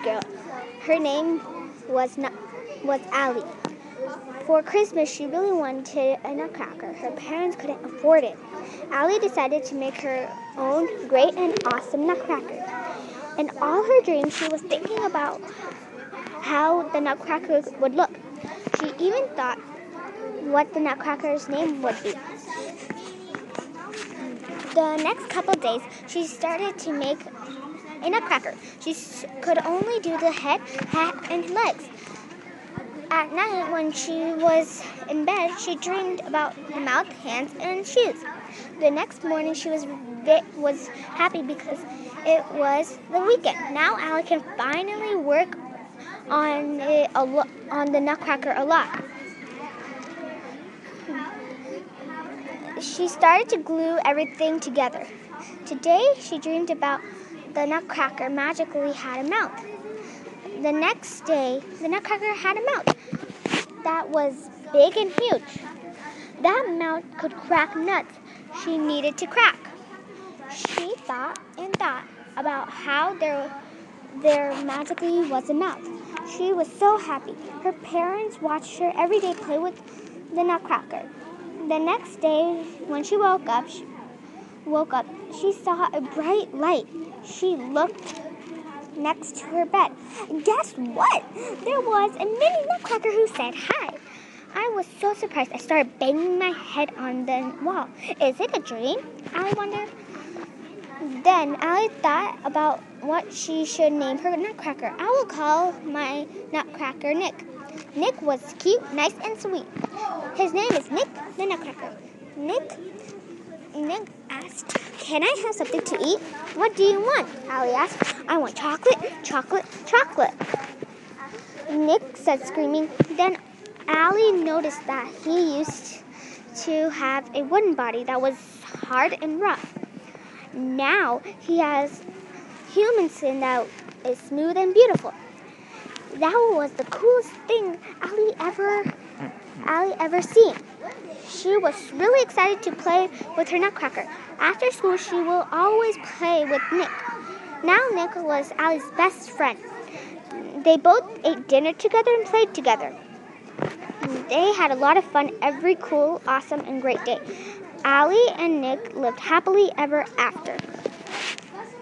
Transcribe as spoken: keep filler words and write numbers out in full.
girl. Her name was not, was Allie. For Christmas, she really wanted a nutcracker. Her parents couldn't afford it. Allie decided to make her own great and awesome nutcracker. In all her dreams, she was thinking about how the nutcracker would look. She even thought what the nutcracker's name would be. The next couple days, she started to make a nutcracker. She could only do the head, hat, and legs. At night, when she was in bed, she dreamed about the mouth, hands, and shoes. The next morning, she was was happy because it was the weekend. Now, Allie can finally work on it a lo- on the nutcracker a lot. She started to glue everything together. Today, she dreamed about the nutcracker magically had a mouth. The next day, the nutcracker had a mouth that was big and huge. That mouth could crack nuts she needed to crack. She thought and thought about how there, there magically was a mouth. She was so happy. Her parents watched her every day play with the nutcracker. The next day, when she woke up, she woke up, she saw a bright light. She looked next to her bed. And guess what? There was a mini nutcracker who said hi. I was so surprised. I started banging my head on the wall. Is it a dream? Allie wondered. Then Allie thought about what she should name her nutcracker. I will call my nutcracker Nick. Nick was cute, nice, and sweet. His name is Nick the Nutcracker. Nick, Nick asked, "Can I have something to eat?" "What do you want?" Allie asked. "I want chocolate, chocolate, chocolate." Nick said, screaming. Then Allie noticed that he used to have a wooden body that was hard and rough. Now he has human skin that is smooth and beautiful. That was the coolest thing Allie ever, Allie ever seen. She was really excited to play with her nutcracker. After school, she will always play with Nick. Now Nick was Allie's best friend. They both ate dinner together and played together. They had a lot of fun every cool, awesome, and great day. Allie and Nick lived happily ever after.